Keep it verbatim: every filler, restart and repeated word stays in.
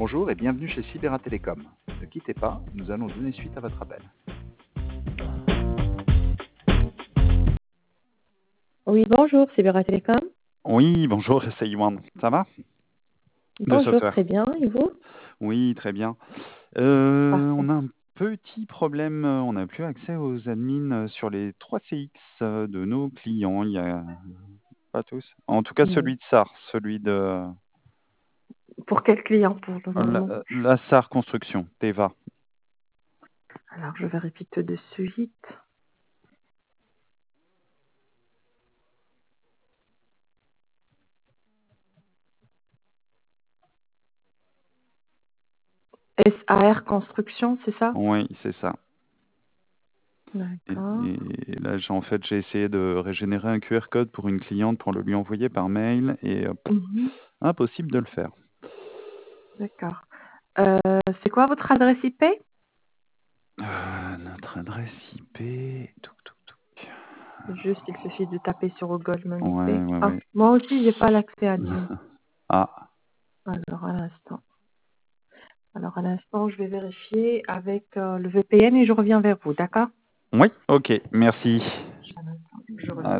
Bonjour et bienvenue chez Sibera Telecom. Ne quittez pas, nous allons donner suite à votre appel. Oui, bonjour, c'est Vera Télécom. Oui, bonjour, c'est Yohan. Ça va? De Bonjour, software. très bien. Et vous? Oui, très bien. Euh, Parfait. on a un petit problème, euh, on n'a plus accès aux admins euh, sur les trois C X euh, de nos clients. Il y a pas tous. En tout cas, Hmm. celui de S A R, celui de Pour quel client pour le la, moment? la S A R Construction, Teva. Alors, je vérifie tout de suite. S A R Construction, c'est ça? Oui, c'est ça. Et, D'accord. et là, j'ai- en fait, j'ai essayé de régénérer un Q R code pour une cliente pour le lui envoyer par mail et euh, Mhm. impossible de le faire. D'accord. Euh, c'est quoi votre adresse I P? Euh, notre adresse I P. Touc, touc, touc. Juste, il suffit de taper sur Google mon I P. Ouais, ouais, Ah, ouais. moi aussi, j'ai pas l'accès à admin. Ah, Alors, à l'instant. Alors, à l'instant, je vais vérifier avec euh, le V P N et je reviens vers vous, d'accord? oui, ok, merci. À l'instant, je reviens. À